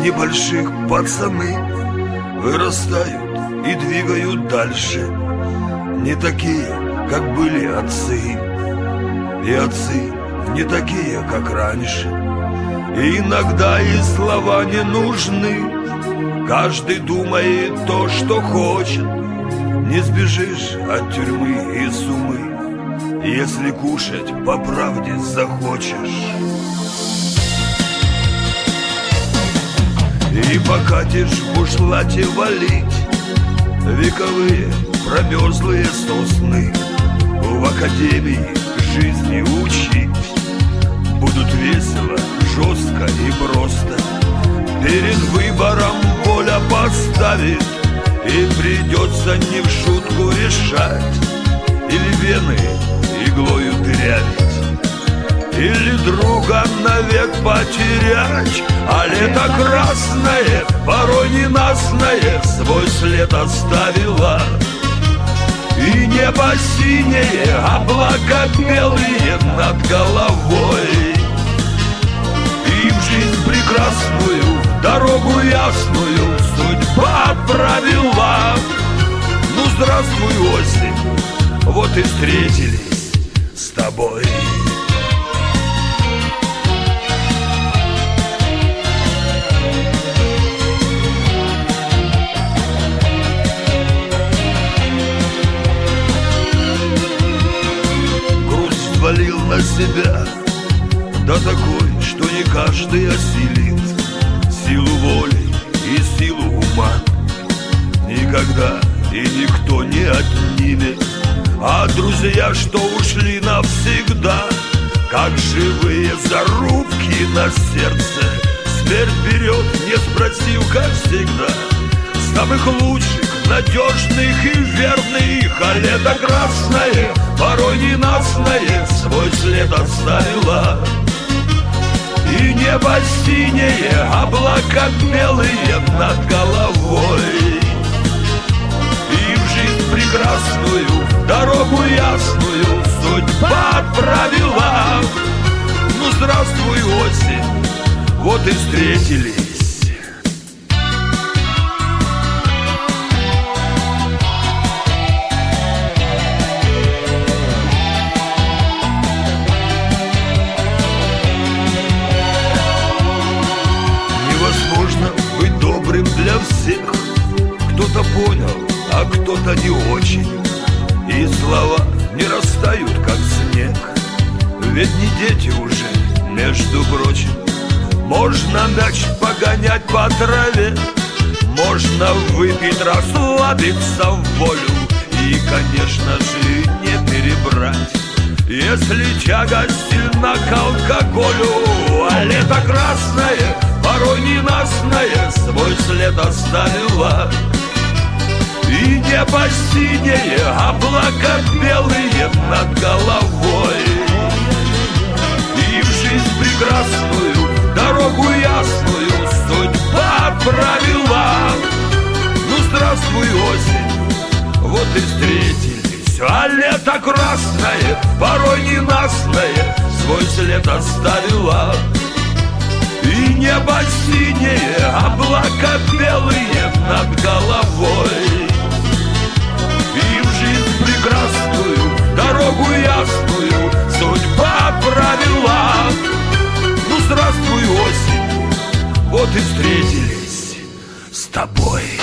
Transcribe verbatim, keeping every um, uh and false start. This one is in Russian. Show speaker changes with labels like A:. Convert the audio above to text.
A: небольших пацаны вырастают и двигают дальше, не такие, как были отцы, и отцы не такие, как раньше. И иногда и слова не нужны, каждый думает то, что хочет. Не сбежишь от тюрьмы и сумы, если кушать по правде захочешь. И покатишь в бушлате валить вековые промерзлые сосны, в академии жизни учить будут весело, жестко и просто. Перед выбором воля поставит, и придется не в шутку решать: или вены иглою дырявить, или друга навек потерять. А лето красное, порой ненастное, свой след оставило. И небо синее, облака белые над головой. И в жизнь прекрасную, дорогу ясную судьба отправила. Ну, здравствуй, осень, вот и встретились с тобой. Грусть валил на себя, да такой, что не каждый осилит. Силу воли и силу ума никогда и никто не отнимет. А друзья, что ушли навсегда, как живые зарубки на сердце, смерть берет, не спросив, как всегда, самых лучших, надежных и верных. А лето красное, порой ненастное, свой след оставила. И небо синее, облака белые над головой. И в жизнь прекрасную, дорогу ясную судьба отправила. Ну, здравствуй, осень, вот и встретились. Для всех кто-то понял, а кто-то не очень. И слова не растают, как снег, ведь не дети уже, между прочим. Можно мяч погонять по траве, можно выпить, расслабиться в волю. И, конечно же, не перебрать, если тягость сильна к алкоголю. А лето красное, порой ненастное, свой след оставила. И небо синее, облака белые над головой. И в жизнь прекрасную, дорогу ясную судьба отправила. Ну, здравствуй, осень, вот и встретились. А лето красное, порой ненастное, свой след оставила. И небо синее, облака белые над головой. И в жизнь прекрасную, дорогу ясную судьба отправила. Ну, здравствуй, осень, вот и встретились с тобой.